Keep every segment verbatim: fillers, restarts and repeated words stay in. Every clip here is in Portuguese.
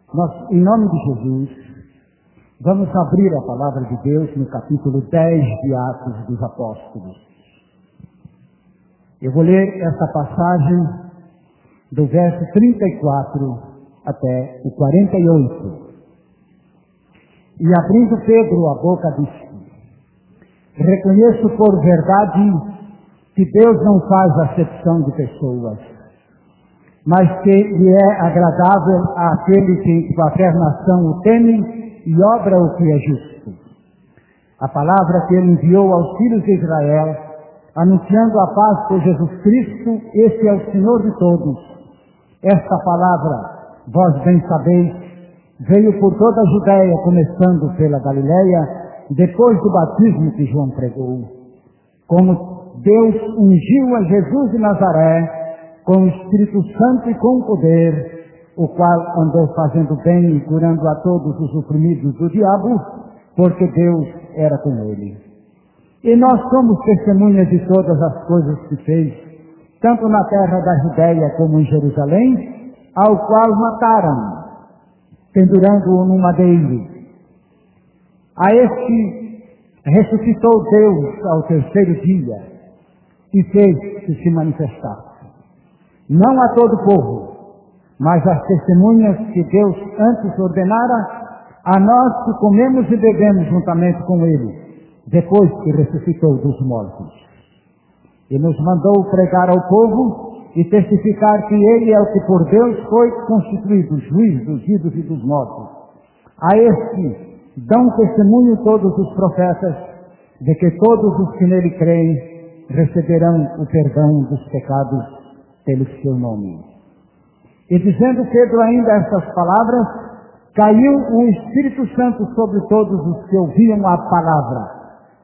Nós, em nome de Jesus, vamos abrir a palavra de Deus no capítulo dez de Atos dos Apóstolos. Eu vou ler essa passagem do verso trinta e quatro até o quarenta e oito. E abrindo Pedro a boca, disse: reconheço por verdade que Deus não faz acepção de pessoas, mas que lhe é agradável àquele que com a nação o teme e obra o que é justo. A palavra que ele enviou aos filhos de Israel, anunciando a paz por Jesus Cristo, esse é o Senhor de todos. Esta palavra, vós bem sabeis, veio por toda a Judéia, começando pela Galileia, depois do batismo que João pregou. Como Deus ungiu a Jesus de Nazaré, com o Espírito Santo e com poder, o qual andou fazendo bem e curando a todos os oprimidos do diabo, porque Deus era com ele. E nós somos testemunhas de todas as coisas que fez, tanto na terra da Judéia como em Jerusalém, ao qual mataram, pendurando-o num madeiro. A este ressuscitou Deus ao terceiro dia e fez que se manifestasse, não a todo o povo, mas às testemunhas que Deus antes ordenara, a nós que comemos e bebemos juntamente com ele, depois que ressuscitou dos mortos. E nos mandou pregar ao povo e testificar que ele é o que por Deus foi constituído juiz dos vivos e dos mortos. A este dão testemunho todos os profetas de que todos os que nele creem receberão o perdão dos pecados pelo seu nome. E dizendo Pedro ainda estas palavras, caiu o Espírito Santo sobre todos os que ouviam a palavra.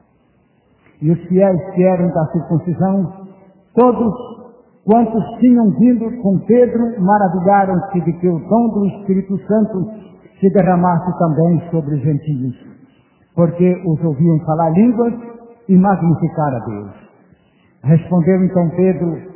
E os fiéis que eram da circuncisão, todos quantos tinham vindo com Pedro, maravilharam-se de que o dom do Espírito Santo se derramasse também sobre os gentios, porque os ouviam falar línguas e magnificar a Deus. Respondeu então Pedro: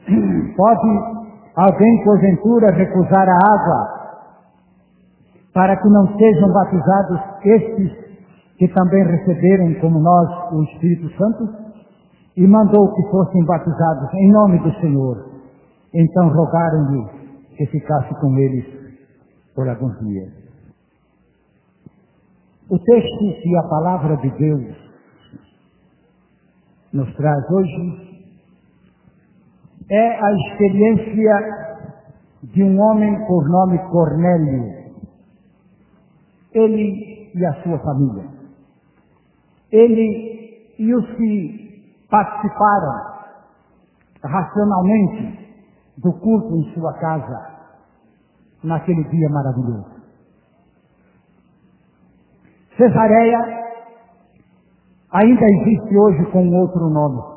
pode alguém porventura recusar a água para que não sejam batizados estes que também receberam como nós o Espírito Santo? E mandou que fossem batizados em nome do Senhor. Então rogaram-lhe que ficasse com eles por alguns dias. O texto que a palavra de Deus nos traz hoje é a experiência de um homem por nome Cornélio. Ele e a sua família. Ele e os que participaram racionalmente do culto em sua casa naquele dia maravilhoso. Cesareia ainda existe hoje com outro nome.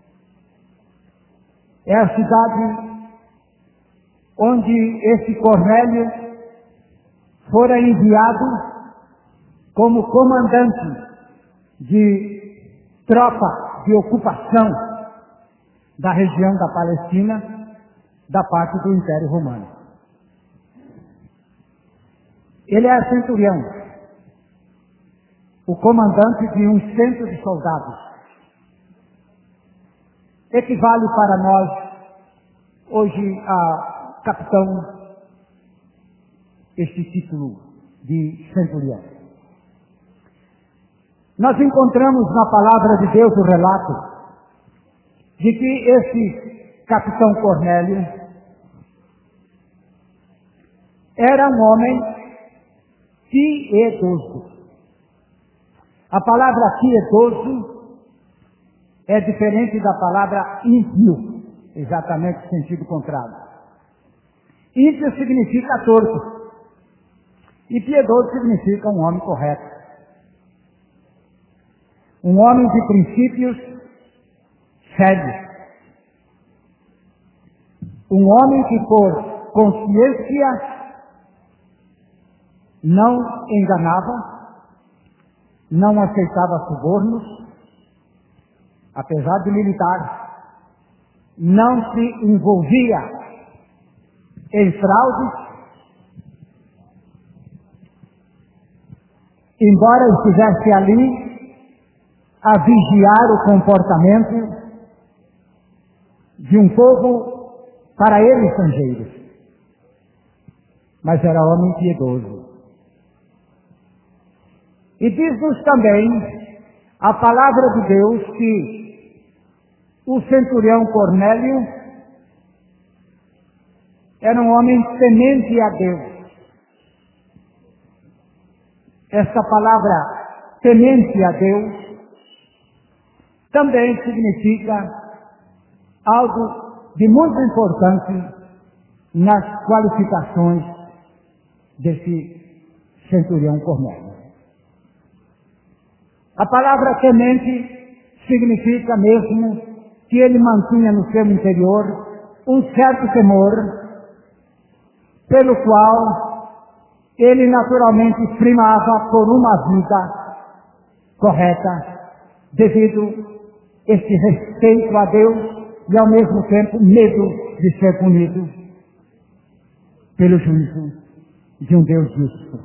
É a cidade onde esse Cornélio fora enviado como comandante de tropa de ocupação da região da Palestina, da parte do Império Romano. Ele é centurião, o comandante de um cento de soldados. Equivale para nós, hoje, a capitão, este título de centurião. Nós encontramos na palavra de Deus o relato de que esse capitão Cornélio era um homem piedoso. A palavra piedoso é diferente da palavra ímpio, exatamente o sentido contrário. Ímpio significa torto, e piedoso significa um homem correto. Um homem de princípios sérios. Um homem que por consciência não enganava, não aceitava subornos, apesar de militar, não se envolvia em fraudes embora estivesse ali a vigiar o comportamento de um povo para ele estrangeiros, mas era homem piedoso. E diz-nos também a palavra de Deus que o centurião Cornélio era um homem temente a Deus. Esta palavra temente a Deus também significa algo de muito importante nas qualificações desse centurião Cornélio. A palavra temente significa mesmo que ele mantinha no seu interior um certo temor, pelo qual ele naturalmente primava por uma vida correta, devido a este respeito a Deus e ao mesmo tempo medo de ser punido pelo juízo de um Deus justo.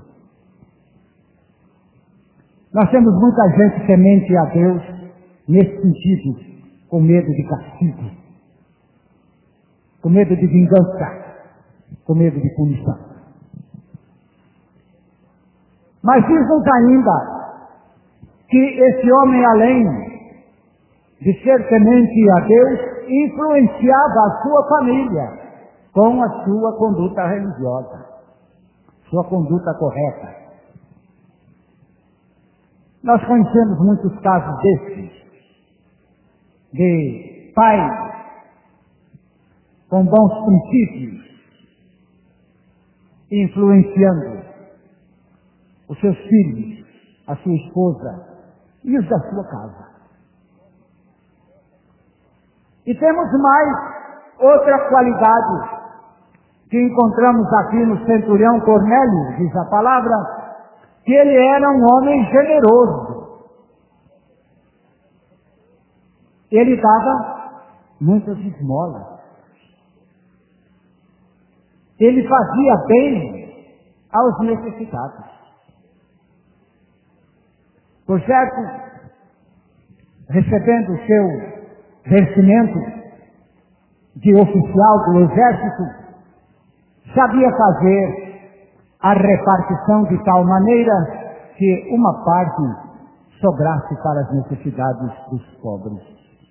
Nós temos muita gente temente a Deus nesse sentido, com medo de castigo, com medo de vingança, com medo de punição. Mas diz-nos ainda que esse homem, além de ser temente a Deus, influenciava a sua família com a sua conduta religiosa, sua conduta correta. Nós conhecemos muitos casos desses, de pais com bons princípios, influenciando os seus filhos, a sua esposa e os da sua casa. E temos mais outra qualidade que encontramos aqui no centurião Cornélio, diz a palavra, que ele era um homem generoso. Ele dava muitas esmolas. Ele fazia bem aos necessitados. Por certo, recebendo o seu vencimento de oficial do exército, sabia fazer a repartição de tal maneira que uma parte sobrasse para as necessidades dos pobres.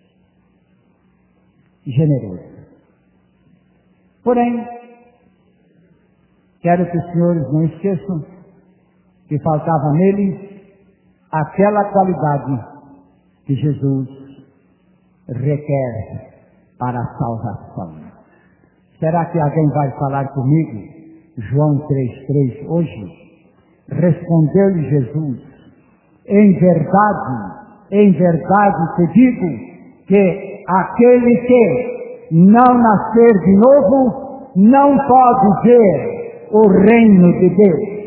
Generoso. Porém, quero que os senhores não esqueçam que faltava nele aquela qualidade que Jesus requer para a salvação. Será que alguém vai falar comigo? João três, três, hoje. Respondeu-lhe Jesus: em verdade, em verdade te digo que aquele que não nascer de novo não pode ver o reino de Deus.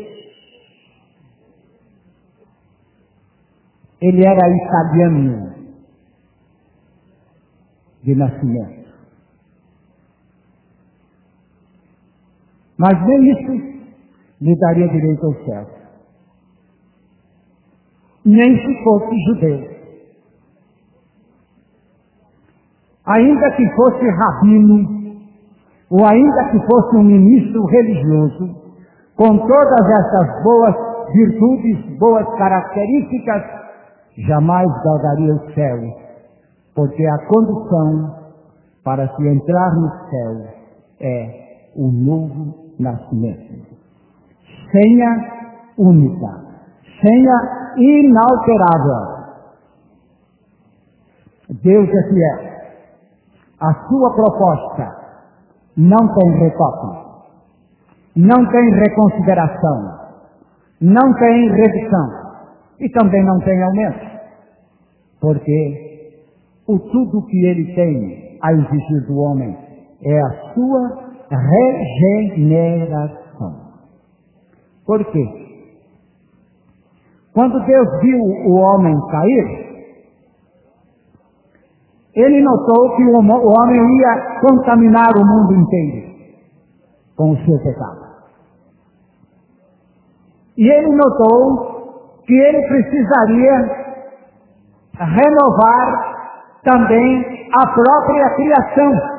Ele era italiano de nascimento. Mas nem isso lhe daria direito ao céu. Nem se fosse judeu. Ainda que fosse rabino, ou ainda que fosse um ministro religioso, com todas essas boas virtudes, boas características, jamais galgaria o céu, porque a condição para se entrar no céu é o novo nascimento. Senha única, senha inalterável. Deus é fiel. A sua proposta não tem retoque, não tem reconsideração, não tem redução e também não tem aumento, porque o tudo que ele tem a exigir do homem é a sua regeneração. Por quê? Quando Deus viu o homem cair, ele notou que o homem ia contaminar o mundo inteiro com o seu pecado. E ele notou que que ele precisaria renovar também a própria criação.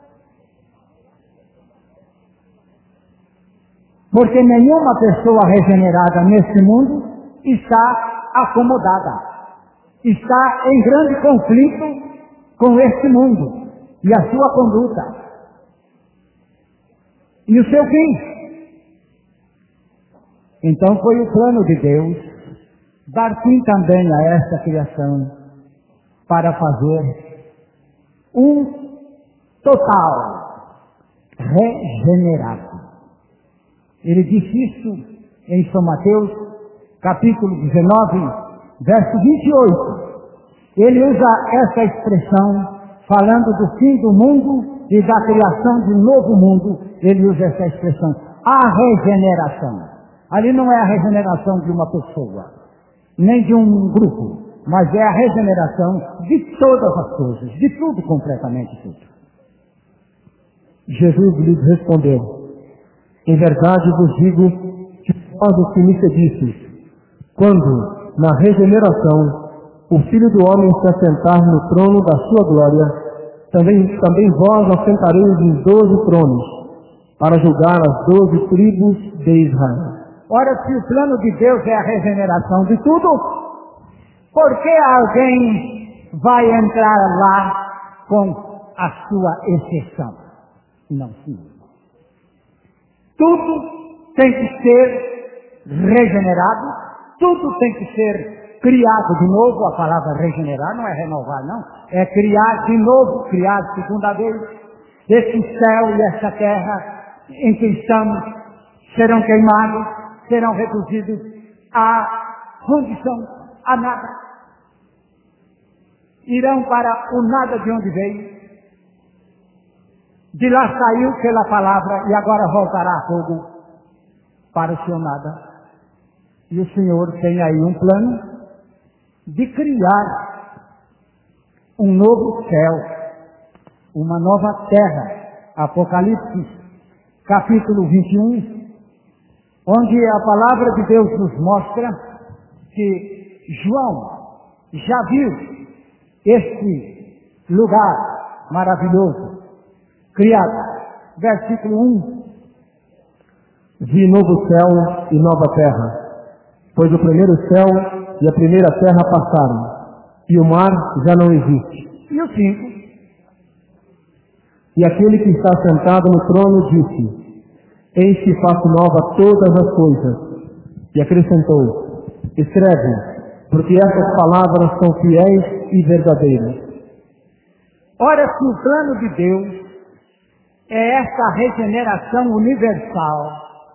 Porque nenhuma pessoa regenerada nesse mundo está acomodada. Está em grande conflito com este mundo e a sua conduta. E o seu fim. Então foi o plano de Deus dar fim também a esta criação para fazer um total regenerado. Ele disse isso em São Mateus, capítulo dezenove, verso vinte e oito. Ele usa essa expressão, falando do fim do mundo e da criação de um novo mundo. Ele usa essa expressão, a regeneração. Ali não é a regeneração de uma pessoa, nem de um grupo, mas é a regeneração de todas as coisas, de tudo, completamente tudo. Jesus lhes respondeu: em verdade vos digo que vós os que me pedistes, quando, na regeneração, o Filho do Homem se assentar no trono da sua glória, também, também vós assentareis em doze tronos, para julgar as doze tribos de Israel. Ora, se o plano de Deus é a regeneração de tudo, por que alguém vai entrar lá com a sua exceção? Não, senhor. Tudo tem que ser regenerado, tudo tem que ser criado de novo. A palavra regenerar não é renovar, não. É criar de novo, criar segunda vez. Esse céu e essa terra em que estamos serão queimados, serão reduzidos à condição, a nada. Irão para o nada de onde veio. De lá saiu pela palavra e agora voltará a fogo para o seu nada. E o Senhor tem aí um plano de criar um novo céu, uma nova terra. Apocalipse, capítulo vinte e um, onde a palavra de Deus nos mostra que João já viu este lugar maravilhoso, criado. Versículo um. Vi novo céu e nova terra, pois o primeiro céu e a primeira terra passaram, e o mar já não existe. E o cinco. E aquele que está sentado no trono disse: eis que faço nova todas as coisas. E acrescentou: escreve, porque essas palavras são fiéis e verdadeiras. Ora, se o plano de Deus é essa regeneração universal,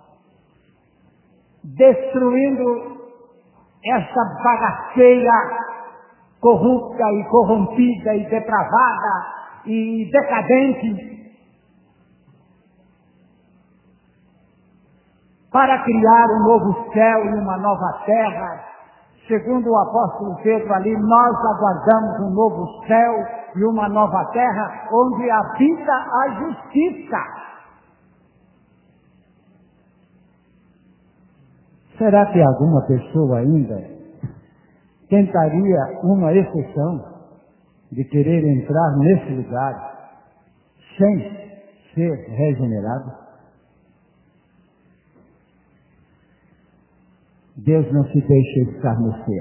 destruindo essa bagaceira corrupta e corrompida e depravada e decadente, para criar um novo céu e uma nova terra. Segundo o apóstolo Pedro ali, nós aguardamos um novo céu e uma nova terra, onde habita a justiça. Será que alguma pessoa ainda tentaria uma exceção de querer entrar nesse lugar sem ser regenerado? Deus não se deixa escarnecer.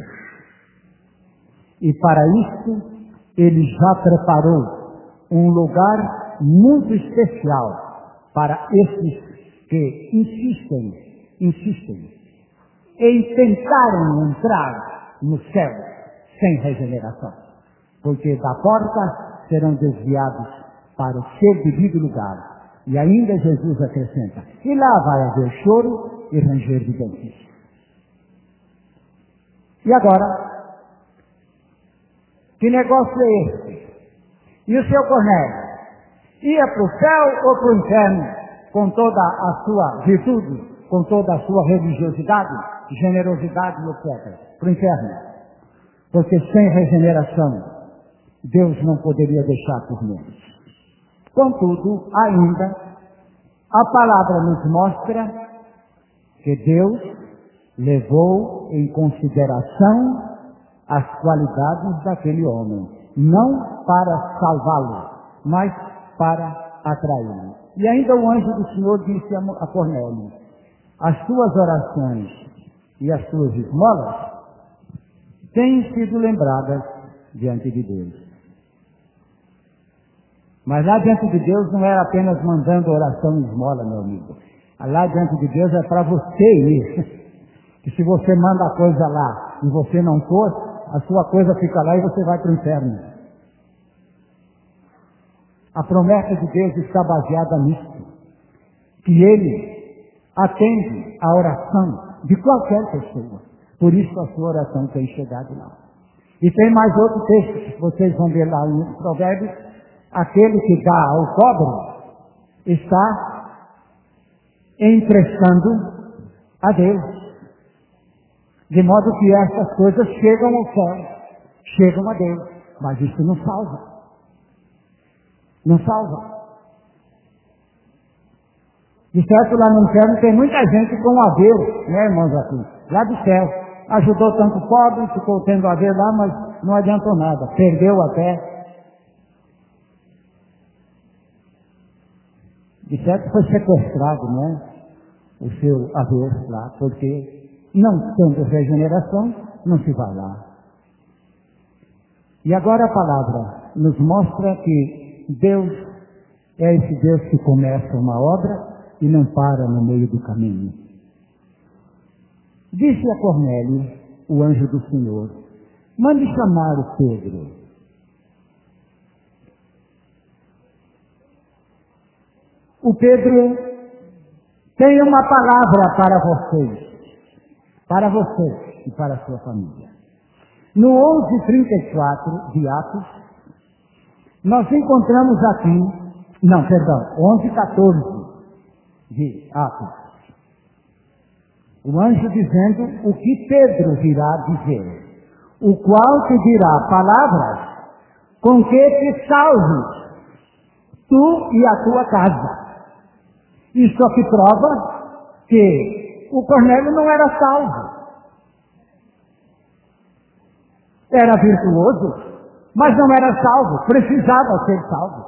E para isso, Ele já preparou um lugar muito especial para esses que insistem, insistem em tentarem entrar no céu sem regeneração. Porque da porta serão desviados para o seu devido lugar. E ainda Jesus acrescenta: e lá vai haver choro e ranger de dentes. E agora, que negócio é esse? E o seu Cornélio ia para o céu ou para o inferno com toda a sua virtude, com toda a sua religiosidade, generosidade e etcétera? Para o inferno. Porque sem regeneração, Deus não poderia deixar por menos. Contudo, ainda, a palavra nos mostra que Deus levou em consideração as qualidades daquele homem, não para salvá-lo, mas para atraí-lo. E ainda o anjo do Senhor disse a Cornélio: as tuas orações e as tuas esmolas têm sido lembradas diante de Deus. Mas lá diante de Deus não era apenas mandando oração e esmola, meu amigo. Lá diante de Deus é para você ir. Que se você manda a coisa lá e você não for, a sua coisa fica lá e você vai para o inferno. A promessa de Deus está baseada nisso. Que Ele atende a oração de qualquer pessoa. Por isso a sua oração tem chegado lá. E tem mais outro texto que vocês vão ver lá em Provérbios. Aquele que dá ao pobre está emprestando a Deus. De modo que essas coisas chegam ao céu, chegam a Deus. Mas isso não salva. Não salva. De certo, lá no inferno tem muita gente com haver, né, irmãos, aqui, lá do céu. Ajudou tanto o pobre, ficou tendo haver lá, mas não adiantou nada. Perdeu até. De certo, foi sequestrado, né, o seu haver lá, porque não tendo regeneração, não se vai lá. E agora a palavra nos mostra que Deus é esse Deus que começa uma obra e não para no meio do caminho. Disse a Cornélio, o anjo do Senhor: mande chamar o Pedro. O Pedro tem uma palavra para vocês, para você e para a sua família. No onze, trinta e quatro de Atos, nós encontramos aqui, não, perdão, onze, quatorze de Atos, o anjo dizendo o que Pedro virá dizer, o qual te dirá palavras com que te salves, tu e a tua casa. Isso aqui prova que o Cornélio não era salvo. Era virtuoso, mas não era salvo, precisava ser salvo.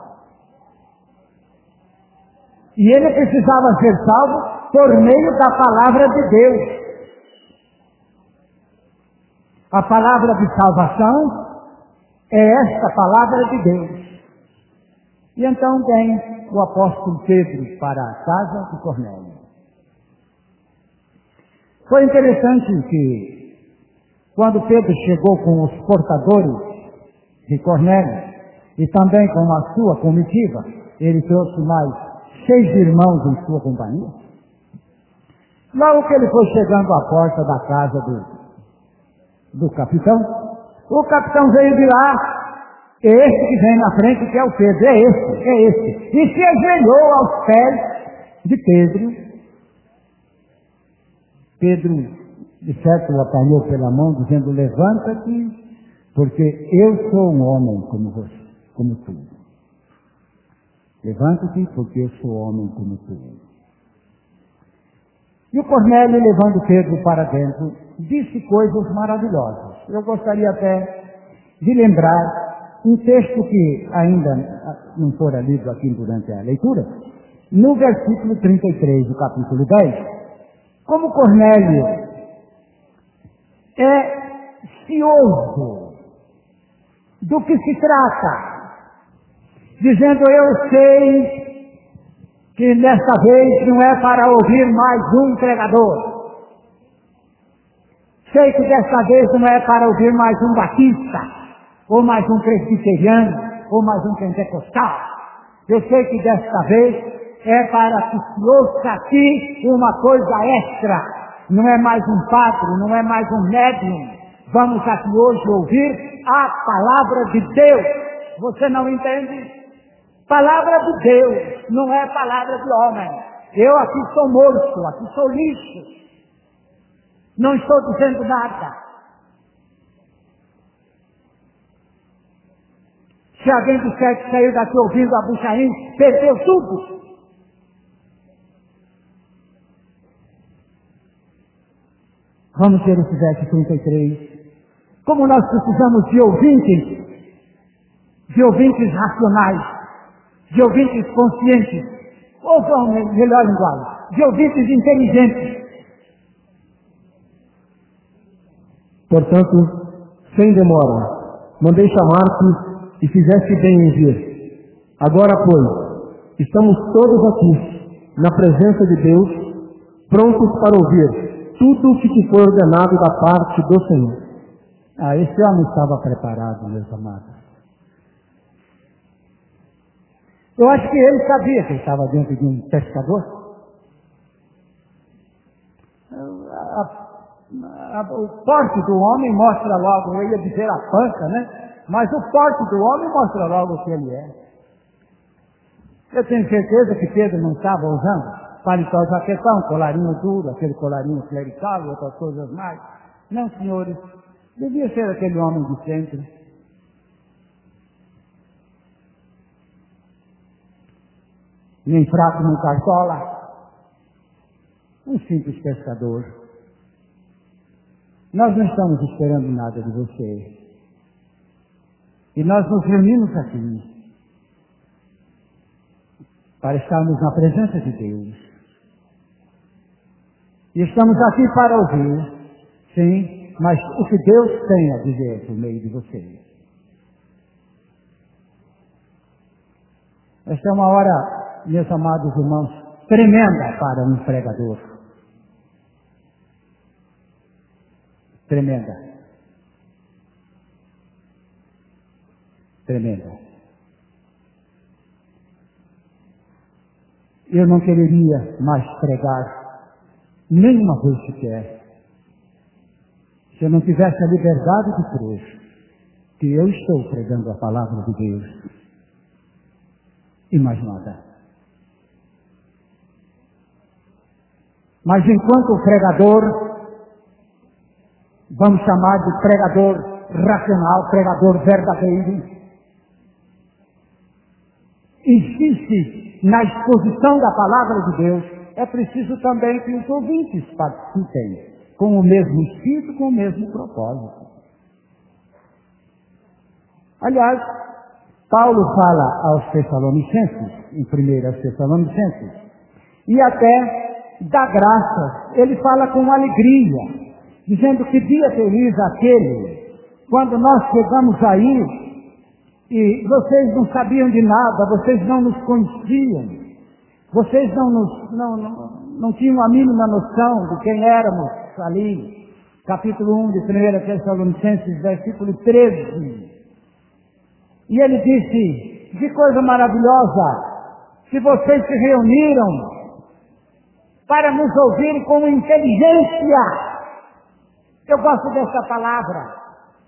E ele precisava ser salvo por meio da palavra de Deus. A palavra de salvação é esta palavra de Deus. E então vem o apóstolo Pedro para a casa de Cornélio. Foi interessante que, quando Pedro chegou com os portadores de Cornélio, e também com a sua comitiva, ele trouxe mais seis irmãos em sua companhia. Logo que ele foi chegando à porta da casa do, do capitão, o capitão veio de lá. É esse que vem na frente, que é o Pedro, é esse, é esse. E se ajoelhou aos pés de Pedro. Pedro, de certo, o apanhou pela mão, dizendo: levanta-te, porque eu sou um homem como você, como tu. Levanta-te, porque eu sou homem como tu. E o Cornélio, levando Pedro para dentro, disse coisas maravilhosas. Eu gostaria até de lembrar um texto que ainda não fora lido aqui durante a leitura, no versículo trinta e três do capítulo dez, como Cornélio é cioso do que se trata, dizendo: eu sei que desta vez não é para ouvir mais um pregador, sei que desta vez não é para ouvir mais um batista, ou mais um presbiteriano, ou mais um pentecostal. Eu sei que desta vez é para que se ouça aqui uma coisa extra. Não é mais um padre, não é mais um médium. Vamos aqui hoje ouvir a palavra de Deus. Você não entende? Palavra de Deus, não é palavra de homem. Eu aqui sou morto, aqui sou lixo. Não estou dizendo nada. Se alguém disser que saiu daqui ouvindo a Buchaim, perdeu tudo. Vamos ver esse verso trinta e três. Como nós precisamos de ouvintes, de ouvintes racionais, de ouvintes conscientes, ou vão melhor linguagem, de ouvintes inteligentes. Portanto, sem demora, mandei chamar-te e fizeste bem em vir. Agora, pois, estamos todos aqui, na presença de Deus, prontos para ouvir tudo o que te foi ordenado da parte do Senhor. Ah, esse homem estava preparado, meus amados. Eu acho que ele sabia que ele estava dentro de um pescador. A, a, a, o porte do homem mostra logo, eu ia dizer a panca, né? Mas o porte do homem mostra logo o que ele é. Eu tenho certeza que Pedro não estava usando paletó jaquetão, colarinho duro, aquele colarinho clerical e outras coisas mais. Não, senhores, devia ser aquele homem de sempre. Nem fraco, nem cartola. Um simples pescador. Nós não estamos esperando nada de você. E nós nos reunimos aqui para estarmos na presença de Deus. E estamos aqui para ouvir, sim, mas o que Deus tem a dizer por meio de você. Esta é uma hora, meus amados irmãos, tremenda para um pregador. Tremenda. Tremenda. Eu não quereria mais pregar nenhuma vez sequer, se eu não tivesse a liberdade de crer que eu estou pregando a palavra de Deus e mais nada. Mas enquanto o pregador, vamos chamar de pregador racional, pregador verdadeiro, insiste na exposição da palavra de Deus, é preciso também que os ouvintes participem com o mesmo espírito, com o mesmo propósito. Aliás, Paulo fala aos Tessalonicenses, em primeira aos Tessalonicenses, e até dá graças, ele fala com alegria, dizendo que dia feliz aquele, quando nós chegamos aí, e vocês não sabiam de nada, vocês não nos conheciam, vocês não, nos, não, não, não tinham a mínima noção de quem éramos ali. Capítulo um de primeira Tessalonicenses, versículo treze. E ele disse, que coisa maravilhosa, que vocês se reuniram para nos ouvirem com inteligência. Eu gosto dessa palavra.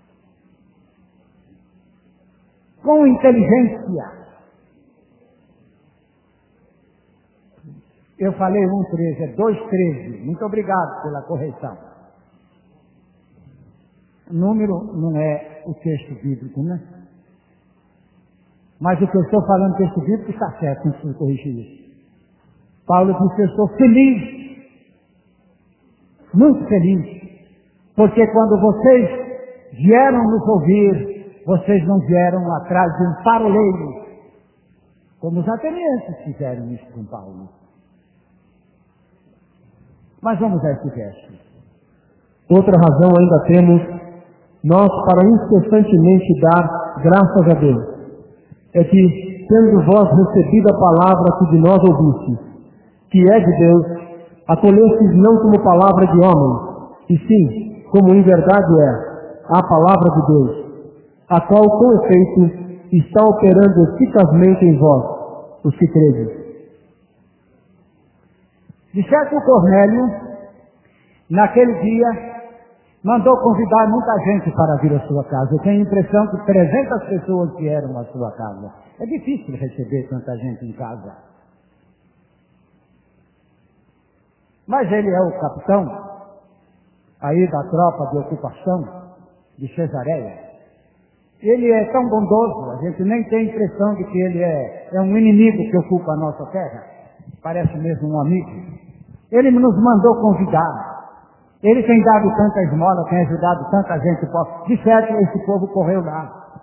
Com inteligência. Eu falei um treze, é dois treze. Muito obrigado pela correção. O número não é o texto bíblico, né? Mas o que eu estou falando, o texto bíblico está certo, não preciso corrigir isso. Paulo disse que eu estou feliz, muito feliz, porque quando vocês vieram nos ouvir, vocês não vieram atrás de um paroleiro, como os atenienses fizeram isso com Paulo. Mas vamos a esse verso. Outra razão ainda temos, nós para incessantemente dar graças a Deus, é que, tendo vós recebido a palavra que de nós ouvistes, que é de Deus, acolhestes não como palavra de homem, e sim, como em verdade é, a palavra de Deus, a qual, com efeito, está operando eficazmente em vós, os que credes. De certo, Cornélio, naquele dia, mandou convidar muita gente para vir à sua casa. Eu tenho a impressão que trezentas pessoas vieram à sua casa. É difícil receber tanta gente em casa. Mas ele é o capitão aí da tropa de ocupação de Cesareia. Ele é tão bondoso, a gente nem tem a impressão de que ele é, é um inimigo que ocupa a nossa terra. Parece mesmo um amigo. Ele nos mandou convidar. Ele tem dado tanta esmola, tem ajudado tanta gente pobre. De certo, esse povo correu lá.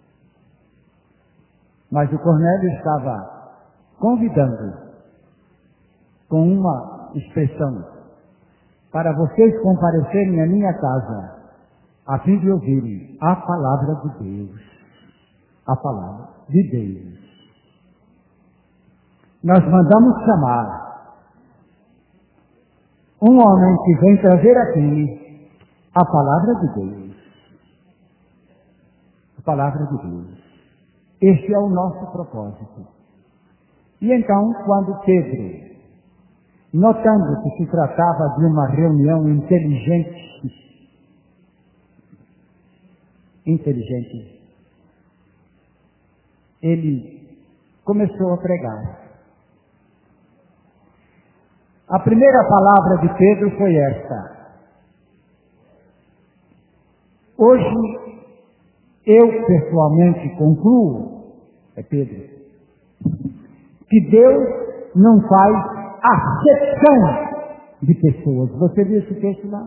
Mas o Cornélio estava convidando, com uma expressão, para vocês comparecerem à minha casa, a fim de ouvirem a palavra de Deus. A palavra de Deus. Nós mandamos chamar um homem que vem trazer aqui a palavra de Deus. A palavra de Deus. Este é o nosso propósito. E então, quando Pedro, notando que se tratava de uma reunião inteligente, inteligente, ele começou a pregar. A primeira palavra de Pedro foi esta: hoje eu pessoalmente concluo, é Pedro, que Deus não faz acepção de pessoas. Você viu esse texto lá?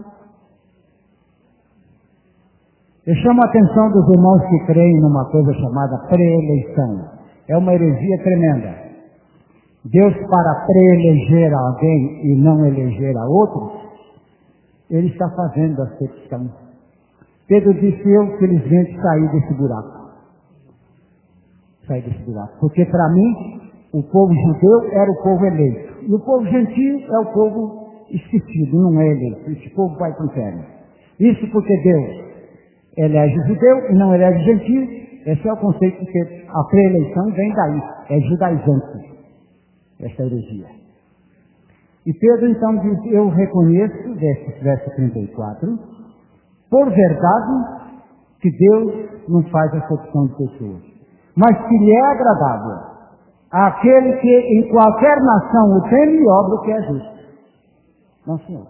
Eu chamo a atenção dos irmãos que creem numa coisa chamada pré-eleição. É uma heresia tremenda. Deus, para pré-eleger alguém e não eleger a outros, Ele está fazendo a acepção. Pedro disse: eu felizmente saí desse buraco. Saí desse buraco. Porque para mim, o povo judeu era o povo eleito. E o povo gentio é o povo esquecido, não é eleito. Esse povo vai para o inferno. Isso porque Deus elege judeu e não elege gentio. Esse é o conceito de Pedro. A pré-eleição vem daí. É judaizante. Esta heresia. E Pedro então diz: eu reconheço, verso, verso trinta e quatro, por verdade que Deus não faz acepção de pessoas, mas que lhe é agradável àquele que em qualquer nação o teme e obra o que é justo. Não, senhor.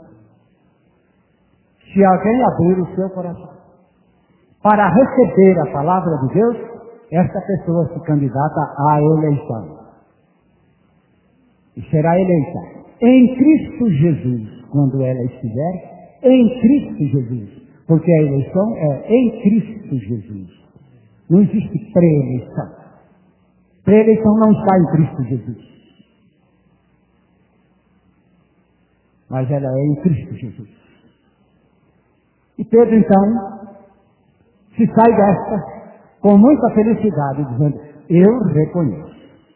Se alguém abrir o seu coração para receber a palavra de Deus, esta pessoa se candidata à eleição. E será eleita em Cristo Jesus, quando ela estiver em Cristo Jesus. Porque a eleição é em Cristo Jesus. Não existe pré-eleição. Pré-eleição não está em Cristo Jesus. Mas ela é em Cristo Jesus. E Pedro, então, se sai desta com muita felicidade, dizendo: eu reconheço.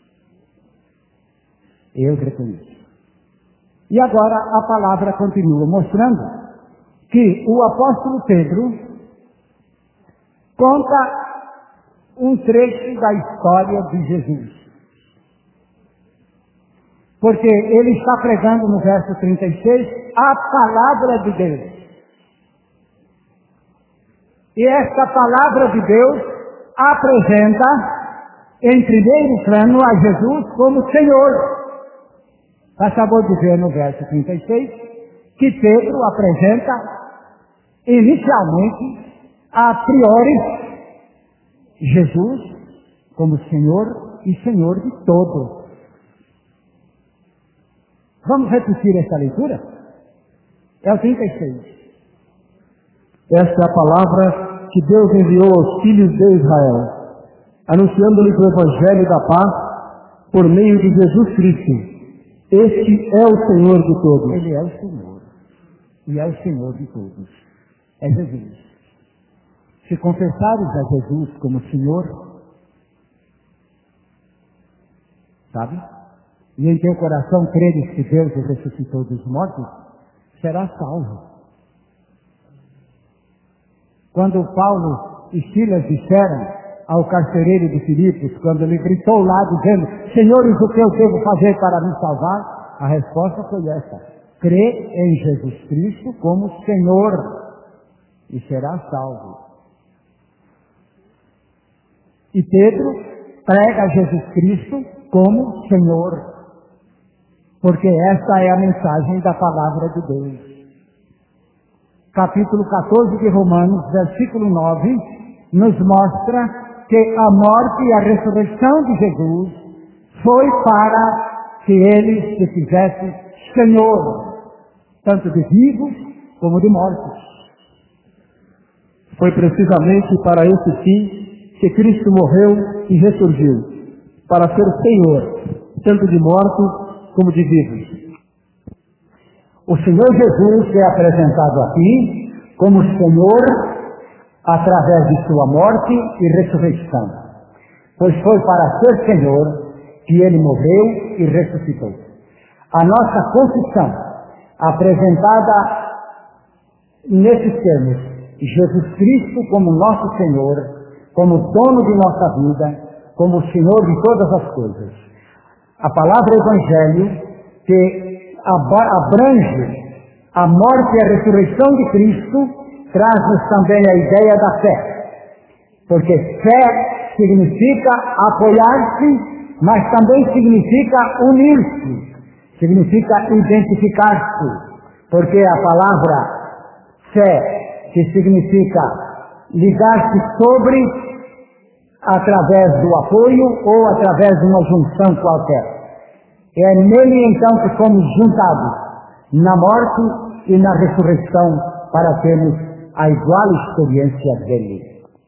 Eu reconheço. E agora a palavra continua mostrando que o apóstolo Pedro conta um trecho da história de Jesus. Porque ele está pregando no verso trinta e seis a palavra de Deus. E esta palavra de Deus apresenta, em primeiro plano, a Jesus como Senhor. Acabou de ver no verso trinta e seis que Pedro apresenta inicialmente, a priori, Jesus como Senhor e Senhor de todos. Vamos repetir essa leitura? É o trinta e seis. Esta é a palavra que Deus enviou aos filhos de Israel, anunciando-lhes o Evangelho da paz por meio de Jesus Cristo. Este é o Senhor de todos. Ele é o Senhor. E é o Senhor de todos. É Jesus. Se confessares a Jesus como Senhor, sabe? E em teu coração creres que Deus o ressuscitou dos mortos, serás salvo. Quando Paulo e Silas disseram ao carcereiro de Filipos, quando ele gritou lá dizendo: Senhores, o que eu devo fazer para me salvar? A resposta foi essa: crê em Jesus Cristo como Senhor e será salvo. E Pedro prega Jesus Cristo como Senhor, porque esta é a mensagem da palavra de Deus. Capítulo quatorze de Romanos, versículo nove, nos mostra que a morte e a ressurreição de Jesus foi para que ele se fizesse Senhor, tanto de vivos como de mortos. Foi precisamente para esse fim que Cristo morreu e ressurgiu, para ser Senhor, tanto de mortos como de vivos. O Senhor Jesus é apresentado aqui como Senhor através de sua morte e ressurreição, pois foi para ser Senhor que ele morreu e ressuscitou. A nossa confissão, apresentada nesses termos, Jesus Cristo como nosso Senhor, como dono de nossa vida, como Senhor de todas as coisas. A palavra Evangelho, que abrange a morte e a ressurreição de Cristo, traz-nos também a ideia da fé. Porque fé significa apoiar-se, mas também significa unir-se, significa identificar-se. Porque a palavra fé, que significa ligar-se sobre, através do apoio ou através de uma junção qualquer. É nele então que somos juntados, na morte e na ressurreição, para termos a igual experiência dele.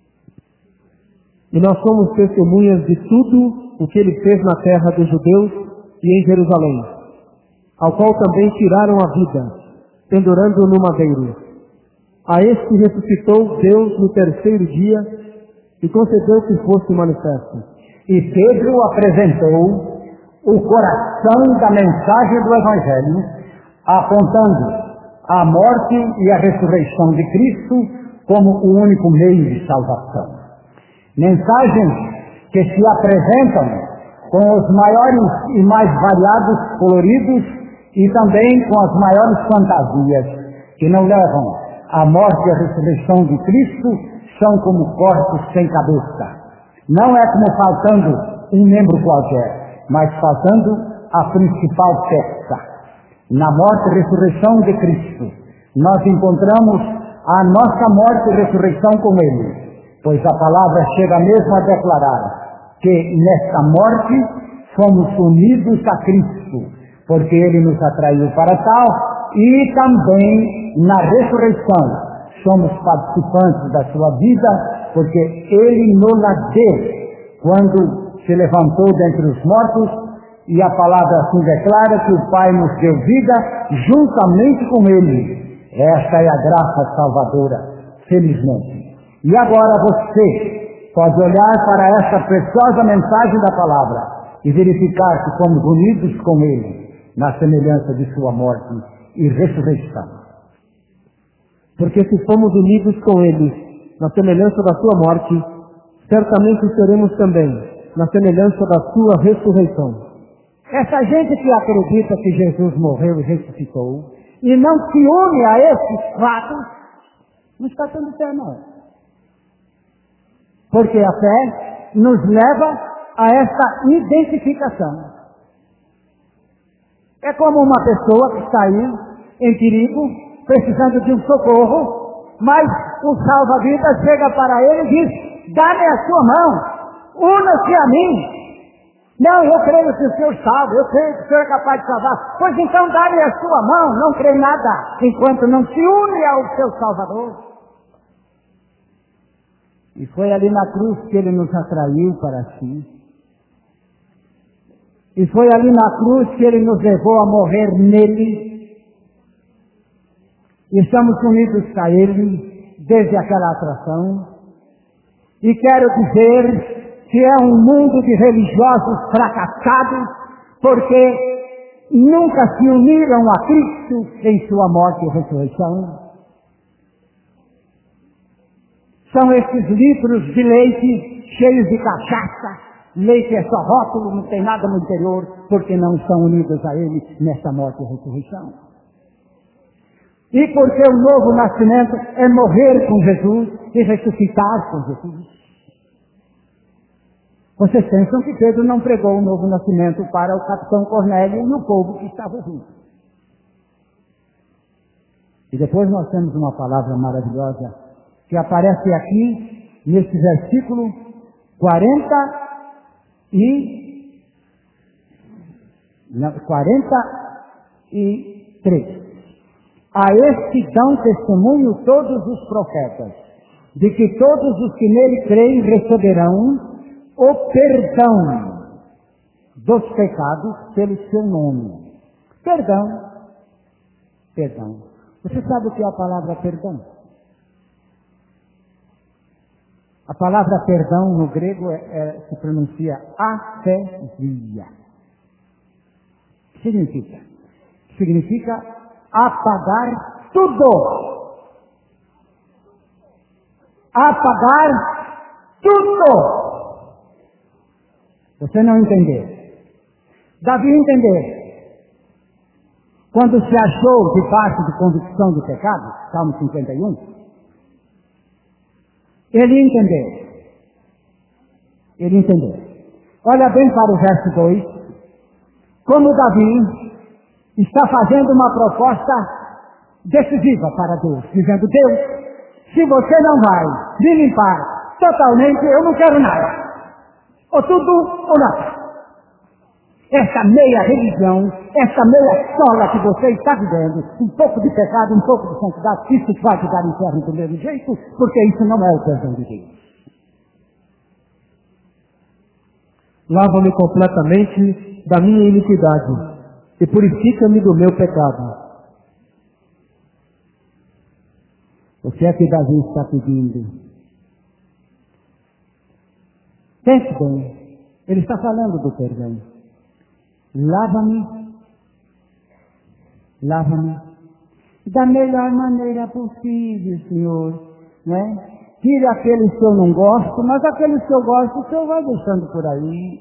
E nós somos testemunhas de tudo o que ele fez na terra dos judeus e em Jerusalém, ao qual também tiraram a vida, pendurando-o no madeiro. A este ressuscitou Deus no terceiro dia e concedeu que fosse manifesto. E Pedro apresentou o coração da mensagem do Evangelho, apontando a morte e a ressurreição de Cristo como o único meio de salvação. Mensagens que se apresentam com os maiores e mais variados coloridos e também com as maiores fantasias, que não levam à morte e à ressurreição de Cristo, são como corpos sem cabeça. Não é como faltando um membro qualquer, mas faltando a principal peça. Na morte e ressurreição de Cristo, nós encontramos a nossa morte e ressurreição com Ele, pois a palavra chega mesmo a declarar que nesta morte fomos unidos a Cristo, porque Ele nos atraiu para tal, e também na ressurreição somos participantes da sua vida, porque Ele nos a deu quando se levantou dentre os mortos, e a palavra assim declara que o Pai nos deu vida juntamente com Ele. Esta é a graça salvadora, felizmente. E agora você pode olhar para esta preciosa mensagem da palavra e verificar que somos unidos com Ele na semelhança de sua morte e ressurreição. Porque se fomos unidos com Ele na semelhança da sua morte, certamente seremos também na semelhança da sua ressurreição. Essa gente que acredita que Jesus morreu e ressuscitou e não se une a esses fatos, não está tendo fé, não. Porque a fé nos leva a essa identificação. É como uma pessoa que está aí em perigo, precisando de um socorro, mas o salva-vidas chega para ele e diz: dá-me a sua mão, una-se a mim. Não, eu creio que o Senhor salva, eu creio que o Senhor é capaz de salvar. Pois então dá-me a sua mão, não crê nada, enquanto não se une ao seu Salvador. E foi ali na cruz que Ele nos atraiu para si. E foi ali na cruz que Ele nos levou a morrer nele. E estamos unidos a Ele desde aquela atração. E quero dizer que é um mundo de religiosos fracassados, porque nunca se uniram a Cristo em sua morte e ressurreição. São esses litros de leite cheios de cachaça. Leite é só rótulo, não tem nada no interior, porque não são unidos a Ele nessa morte e ressurreição. E porque o novo nascimento é morrer com Jesus e ressuscitar com Jesus. Vocês pensam que Pedro não pregou o novo nascimento para o capitão Cornélio e o povo que estava junto. E depois nós temos uma palavra maravilhosa que aparece aqui nesse versículo quarenta e quarenta e três. A este dão testemunho todos os profetas, de que todos os que nele creem receberão o perdão dos pecados pelo seu nome. Perdão. Perdão. Você sabe o que é a palavra perdão? A palavra perdão no grego é, é, se pronuncia aphesia. O que significa? Significa apagar tudo. Apagar tudo. Você não entendeu. Davi entendeu. Quando se achou debaixo de convicção do pecado, Salmo cinquenta e um, ele entendeu. Ele entendeu. Olha bem para o verso dois. Como Davi está fazendo uma proposta decisiva para Deus, dizendo: Deus, se você não vai me limpar totalmente, eu não quero nada. Ou tudo ou nada. Essa meia religião, essa meia sola que você está vivendo, um pouco de pecado, um pouco de santidade, isso vai te dar inferno do mesmo jeito, porque isso não é o perdão de Deus. Lava-me completamente da minha iniquidade e purifica-me do meu pecado. O que é que Davi está pedindo? Pense bem, ele está falando do perdão. Lava-me, lava-me, da melhor maneira possível, Senhor, né? Tire aqueles que eu não gosto, mas aqueles que eu gosto, o Senhor vai deixando por aí.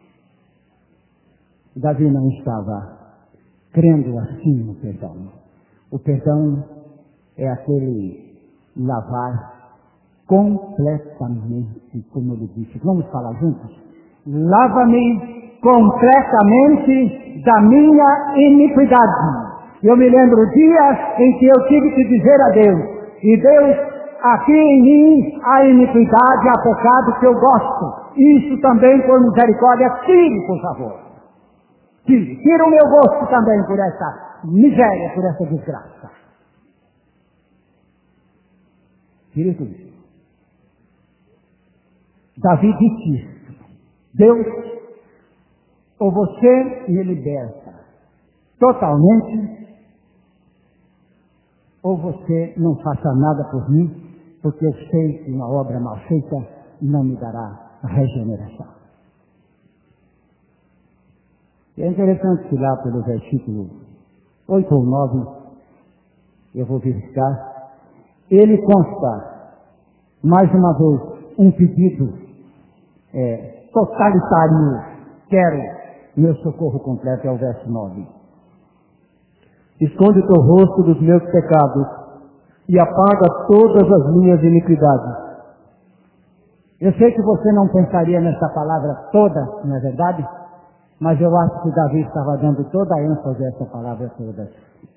Davi não estava crendo assim no perdão. O perdão é aquele lavar completamente, como ele disse. Vamos falar juntos? Lava-me completamente da minha iniquidade. Eu me lembro dias em que eu tive que dizer a Deus: e Deus, aqui em mim há iniquidade, há pecado que eu gosto. Isso também, por misericórdia, tire, por favor. Tire, tira o meu gosto também por essa miséria, por essa desgraça. Tire tudo isso. Davi disse isso. Deus, ou você me liberta totalmente, ou você não faça nada por mim, porque eu sei que uma obra mal feita não me dará regeneração. E é interessante que lá pelo versículo oito ou nove, eu vou verificar, ele consta, mais uma vez, um pedido é, totalitário: quero meu socorro completo, é o verso nove. Esconde o teu rosto dos meus pecados e apaga todas as minhas iniquidades. Eu sei que você não pensaria nessa palavra toda, não é verdade? Mas eu acho que Davi estava dando toda a ênfase a essa palavra toda.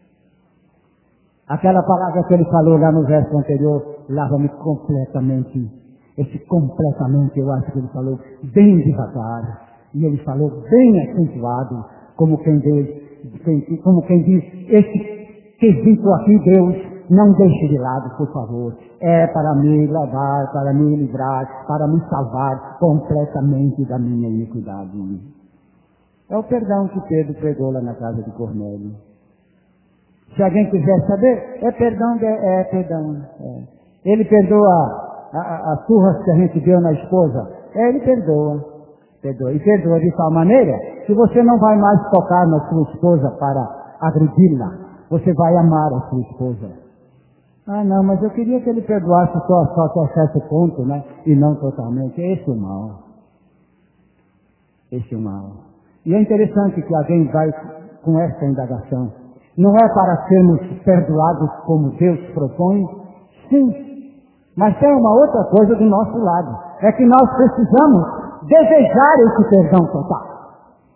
Aquela palavra que ele falou lá no verso anterior: lava-me completamente. Esse completamente, eu acho que ele falou bem devagar. E ele falou bem acentuado, como quem diz, como quem diz, esse quesito aqui, Deus, não deixe de lado, por favor. É para me lavar, para me livrar, para me salvar completamente da minha iniquidade. É o perdão que Pedro pregou lá na casa de Cornélio. Se alguém quiser saber, é perdão, de, é perdão. É. Ele perdoa as surras que a gente deu na esposa. É, ele perdoa. Perdoa. E perdoa de tal maneira que você não vai mais tocar na sua esposa para agredi-la. Você vai amar a sua esposa. Ah, não, mas eu queria que ele perdoasse só, só, só certo ponto, né? E não totalmente. Esse é o mal. Esse é o mal. E é interessante que alguém vai com essa indagação. Não é para sermos perdoados como Deus propõe? Sim. Mas tem uma outra coisa do nosso lado. É que nós precisamos desejar esse perdão total.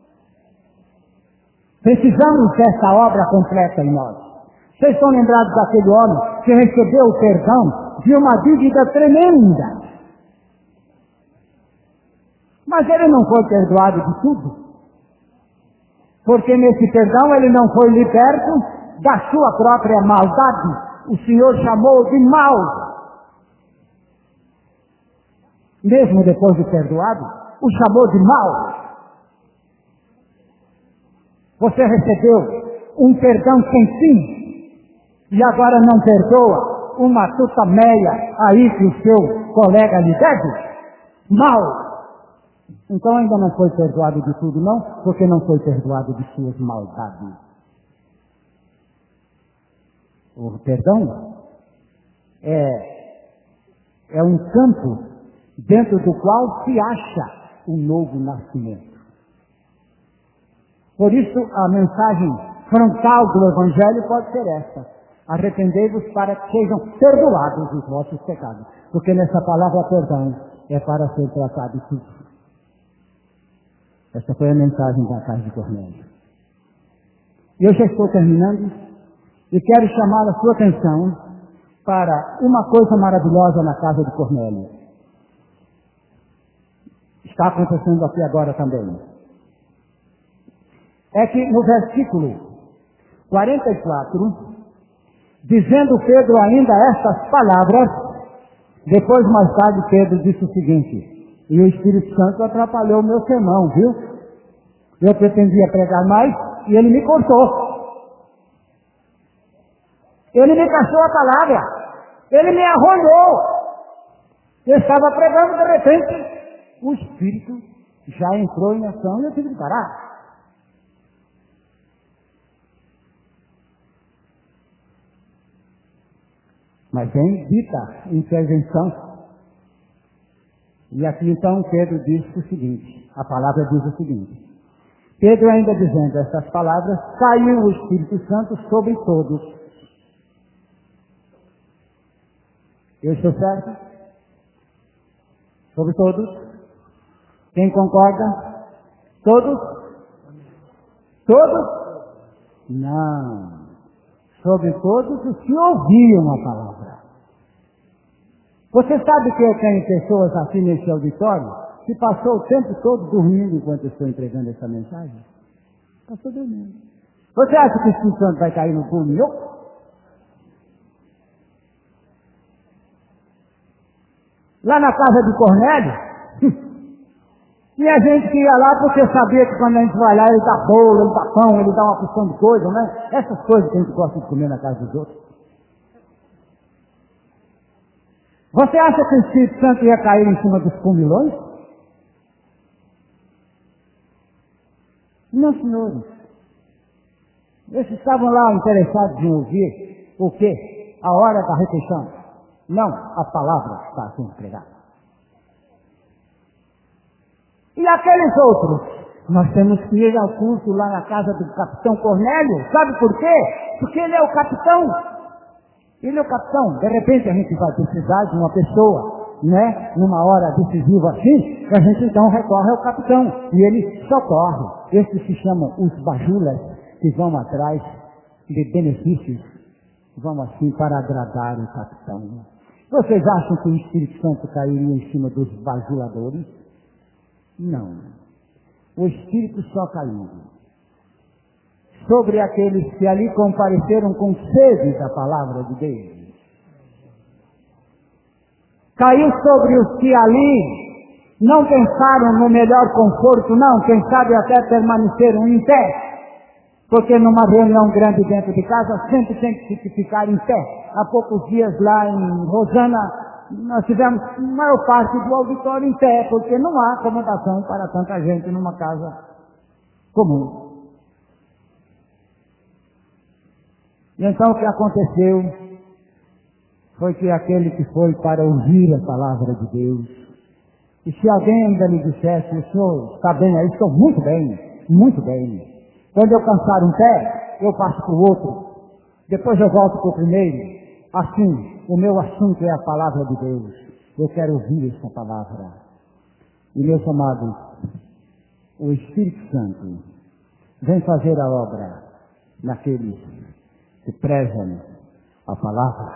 Precisamos dessa obra completa em nós. Vocês estão lembrados daquele homem que recebeu o perdão de uma dívida tremenda. Mas ele não foi perdoado de tudo. Porque nesse perdão ele não foi liberto da sua própria maldade, o Senhor chamou de mal. Mesmo depois de perdoado, o chamou de mal. Você recebeu um perdão sem fim e agora não perdoa uma tuta meia aí que o seu colega lhe deve? Mal. Então ainda não foi perdoado de tudo, não, porque não foi perdoado de suas maldades. O perdão é, é um campo dentro do qual se acha um novo nascimento. Por isso a mensagem frontal do Evangelho pode ser esta: arrependei-vos para que sejam perdoados os vossos pecados. Porque nessa palavra perdão é para ser tratado de tudo. Esta foi a mensagem da casa de Cornélio. Eu já estou terminando e quero chamar a sua atenção para uma coisa maravilhosa na casa de Cornélio. Está acontecendo aqui agora também. É que no versículo quarenta e quatro, dizendo Pedro ainda estas palavras, depois mais tarde Pedro disse o seguinte: e o Espírito Santo atrapalhou o meu sermão, viu? Eu pretendia pregar mais e ele me cortou. Ele me cachou a palavra. Ele me arrolhou. Eu estava pregando, de repente, o Espírito já entrou em ação e eu tive que parar. Mas vem dita intervenção. E aqui então Pedro diz o seguinte, a palavra diz o seguinte: Pedro ainda dizendo essas palavras, caiu o Espírito Santo sobre todos. Eu estou certo? Sobre todos? Quem concorda? Todos? Todos? Não. Sobre todos os que ouviam a palavra. Você sabe que eu tenho pessoas aqui nesse auditório que passou o tempo todo dormindo enquanto eu estou entregando essa mensagem? Passou dormindo. Você acha que o Espírito Santo vai cair no pulo? Lá na casa de Cornélio, tinha gente que ia lá porque sabia que quando a gente vai lá ele dá bolo, ele dá pão, ele dá uma porção de coisa, né? Essas coisas que a gente gosta de comer na casa dos outros. Você acha que o Espírito Santo ia cair em cima dos comilões? Não, senhores. Eles estavam lá interessados em ouvir o quê? A hora da refeição. Não, a palavra está sendo pregada. E aqueles outros? Nós temos que ir ao culto lá na casa do capitão Cornélio. Sabe por quê? Porque ele é o capitão. Ele é o capitão. De repente a gente vai precisar de uma pessoa, né? Numa hora decisiva assim, a gente então recorre ao capitão. E ele socorre. Esses se chamam os bajulas, que vão atrás de benefícios, vão assim para agradar o capitão. Vocês acham que o Espírito Santo cairia em cima dos bajuladores? Não. O Espírito só caiu sobre aqueles que ali compareceram com sede da palavra de Deus. Caiu sobre os que ali não pensaram no melhor conforto, não, quem sabe até permaneceram em pé. Porque numa reunião grande dentro de casa, sempre tem que ficar em pé. Há poucos dias lá em Rosana, nós tivemos a maior parte do auditório em pé, porque não há acomodação para tanta gente numa casa comum. E então o que aconteceu foi que aquele que foi para ouvir a palavra de Deus, e se alguém ainda lhe dissesse, o senhor está bem aí, estou muito bem, muito bem. Quando eu cansar um pé, eu passo para o outro. Depois eu volto para o primeiro. Assim, o meu assunto é a palavra de Deus. Eu quero ouvir essa palavra. E, meus amados, o Espírito Santo vem fazer a obra naqueles que prezam a palavra.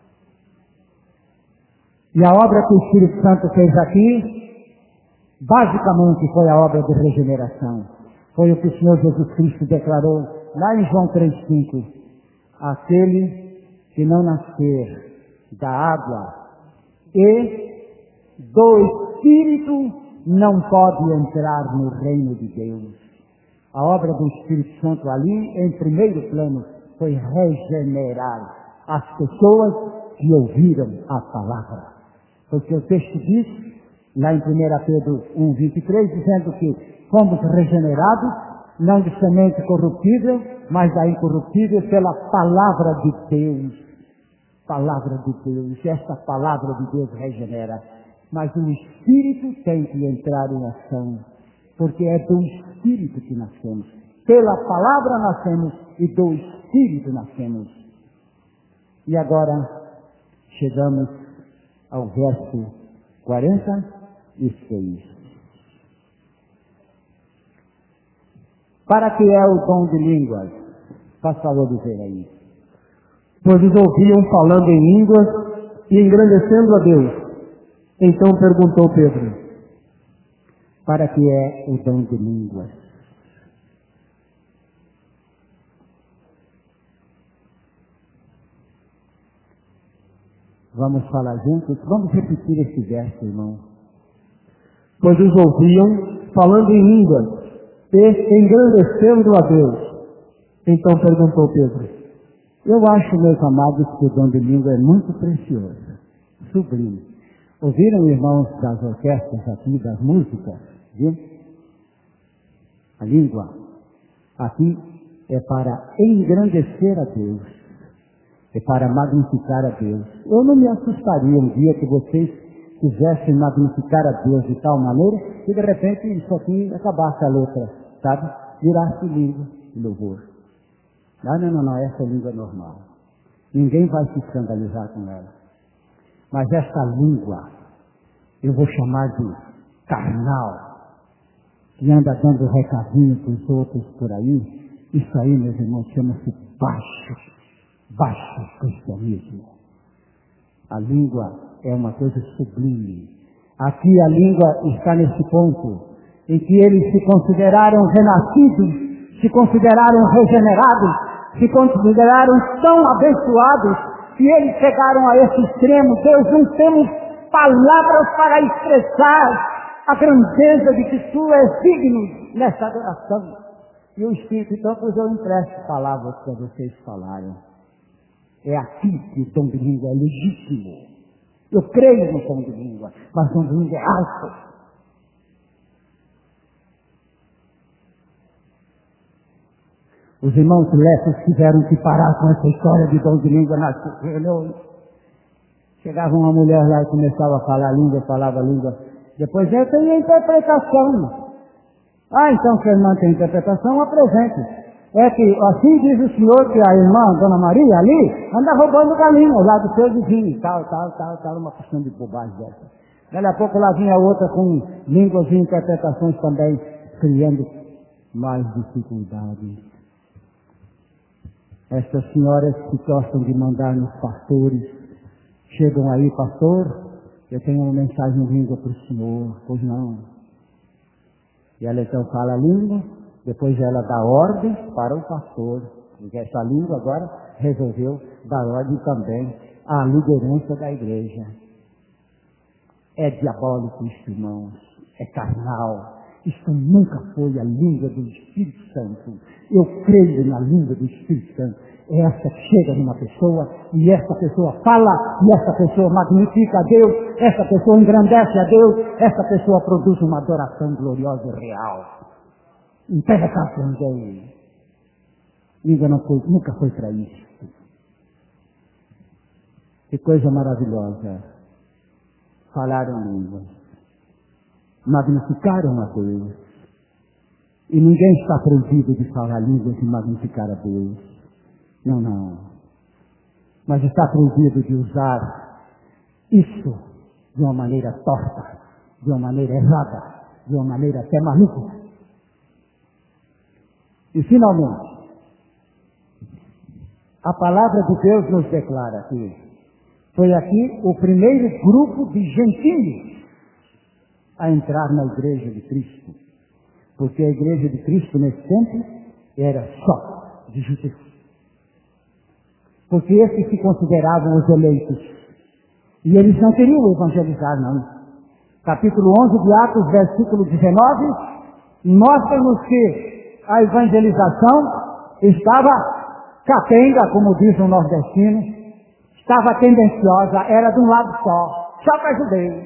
E a obra que o Espírito Santo fez aqui, basicamente foi a obra de regeneração. Foi o que o Senhor Jesus Cristo declarou lá em João três, cinco. aquele que não nascer da água e do Espírito não pode entrar no reino de Deus. A obra do Espírito Santo ali, em primeiro plano, foi regenerar as pessoas que ouviram a palavra. Porque o texto diz, lá em primeira Pedro um, vinte e três, dizendo que fomos regenerados, não de semente corruptível, mas da incorruptível pela palavra de Deus. Palavra de Deus. Esta palavra de Deus regenera. Mas o Espírito tem que entrar em ação, porque é do Espírito que nascemos. Pela palavra nascemos e do Espírito nascemos. E agora chegamos ao verso quarenta e seis. Para que é o dom de línguas? Faz favor de dizer aí. Pois os ouviam falando em línguas e engrandecendo a Deus. Então perguntou Pedro: para que é o dom de línguas? Vamos falar juntos? Vamos repetir esse verso, irmão. Pois os ouviam falando em línguas e engrandecendo a Deus. Então perguntou Pedro: eu acho, meus amados, que o dom de língua é muito precioso, sublime. Ouviram, irmãos, das orquestras aqui, das músicas, viu? A língua aqui é para engrandecer a Deus, é para magnificar a Deus. Eu não me assustaria um dia que vocês quisessem magnificar a Deus de tal maneira que de repente isso aqui acabasse a letra, sabe? Virasse língua e louvor. Não, não, não, não, essa é língua normal. Ninguém vai se escandalizar com ela. Mas essa língua, eu vou chamar de carnal, que anda dando recadinho para os outros por aí, isso aí, meus irmãos, chama-se baixo, baixo cristianismo. A língua é uma coisa sublime. Aqui a língua está nesse ponto, em que eles se consideraram renascidos, se consideraram regenerados, se consideraram tão abençoados, que eles chegaram a esse extremo. Deus, não temos palavras para expressar a grandeza de que Tu és digno nessa adoração. E o Espírito, então, pois eu empresto palavras para vocês falarem. É aqui que o dom de língua é legítimo. Eu creio no dom de língua, mas o dom de língua é alto. Os irmãos lepros tiveram que parar com essa história de dom de língua nas reuniões. Chegava uma mulher lá e começava a falar língua, falava língua. Depois eu tenho a interpretação. Ah, então se a irmã tem interpretação, apresente. É que assim diz o senhor que a irmã, Dona Maria, ali, anda roubando galinha lá do seu vizinho, tal, tal, tal, tal, uma questão de bobagem dessa. Daqui a pouco lá vinha outra com línguas e interpretações também, criando mais dificuldades. Estas senhoras que gostam de mandar nos pastores, chegam aí, pastor, eu tenho uma mensagem em língua para o senhor, pois não. E ela então fala a língua, depois ela dá ordem para o pastor, porque essa língua agora resolveu dar ordem também à liderança da igreja. É diabólico isso, irmãos, é carnal. Isso nunca foi a língua do Espírito Santo. Eu creio na língua do Espírito Santo. É essa que chega numa pessoa, e essa pessoa fala, e essa pessoa magnifica a Deus, essa pessoa engrandece a Deus, essa pessoa produz uma adoração gloriosa e real. Não pega cá ninguém. Língua não foi, nunca foi para isso. Que coisa maravilhosa. Falaram línguas. Magnificaram a Deus. E ninguém está proibido de falar línguas e magnificar a Deus. Não, não. Mas está proibido de usar isso de uma maneira torta, de uma maneira errada, de uma maneira até maluca. E finalmente, a palavra de Deus nos declara que foi aqui o primeiro grupo de gentios a entrar na igreja de Cristo. Porque a igreja de Cristo nesse tempo era só de judeus. porque esses se consideravam os eleitos. E eles não queriam evangelizar, não. Capítulo onze de Atos, versículo dezenove, mostra-nos que a evangelização estava capenga, como diz o nordestino, estava tendenciosa, era de um lado só, só para judeus.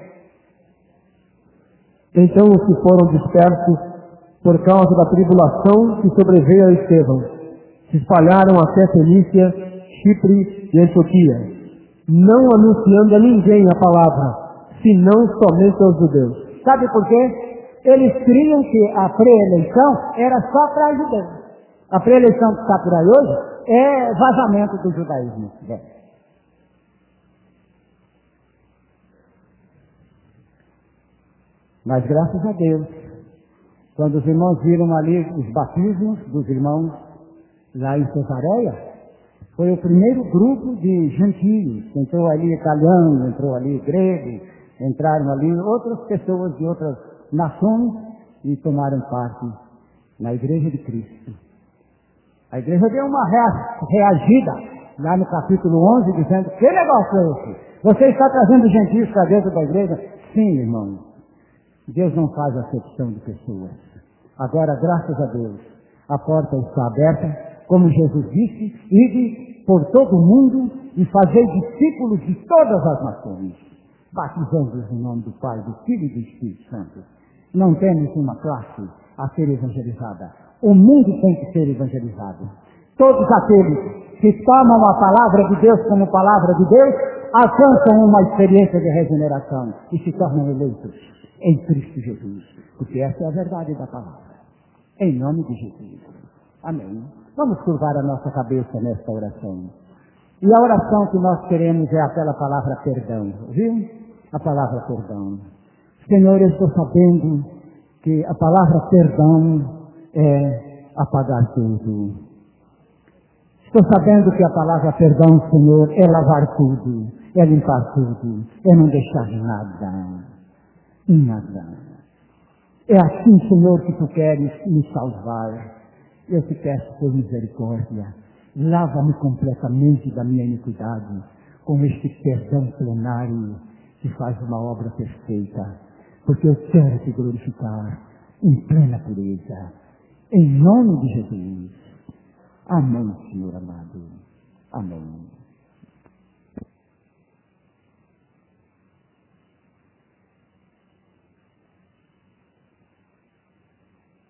Então os que foram dispersos por causa da tribulação que sobreveio a Estevão se espalharam até Fenícia, Chipre e Antioquia, não anunciando a ninguém a palavra, senão somente aos judeus. Sabe por quê? Eles criam que a pré-eleição era só para judeus. A pré-eleição que está por aí hoje é vazamento do judaísmo. É. Mas graças a Deus, quando os irmãos viram ali os batismos dos irmãos lá em Cesareia, foi o primeiro grupo de gentios. Entrou ali italiano, entrou ali grego, entraram ali outras pessoas de outras nações e tomaram parte na Igreja de Cristo. A igreja deu uma reagida lá no capítulo onze, dizendo: que negócio é esse? Você está trazendo gentios para dentro da igreja? Sim, irmão. Deus não faz acepção de pessoas. Agora, graças a Deus, a porta está aberta, como Jesus disse: ide por todo o mundo e fazei discípulos de todas as nações, batizando-os em nome do Pai, do Filho e do Espírito Santo. Não temos uma classe a ser evangelizada. O mundo tem que ser evangelizado. Todos aqueles que tomam a palavra de Deus como palavra de Deus, alcançam uma experiência de regeneração e se tornam eleitos em Cristo Jesus, porque essa é a verdade da palavra. Em nome de Jesus. Amém. Vamos curvar a nossa cabeça nesta oração. E a oração que nós queremos é aquela palavra perdão, viu? A palavra perdão. Senhor, eu estou sabendo que a palavra perdão é apagar tudo. Estou sabendo que a palavra perdão, Senhor, é lavar tudo, é limpar tudo, é não deixar nada. Nada. É assim, Senhor, que Tu queres me salvar. Eu te peço por misericórdia. Lava-me completamente da minha iniquidade com este perdão plenário que faz uma obra perfeita. Porque eu quero Te glorificar em plena pureza. Em nome de Jesus. Amém, Senhor amado. Amém.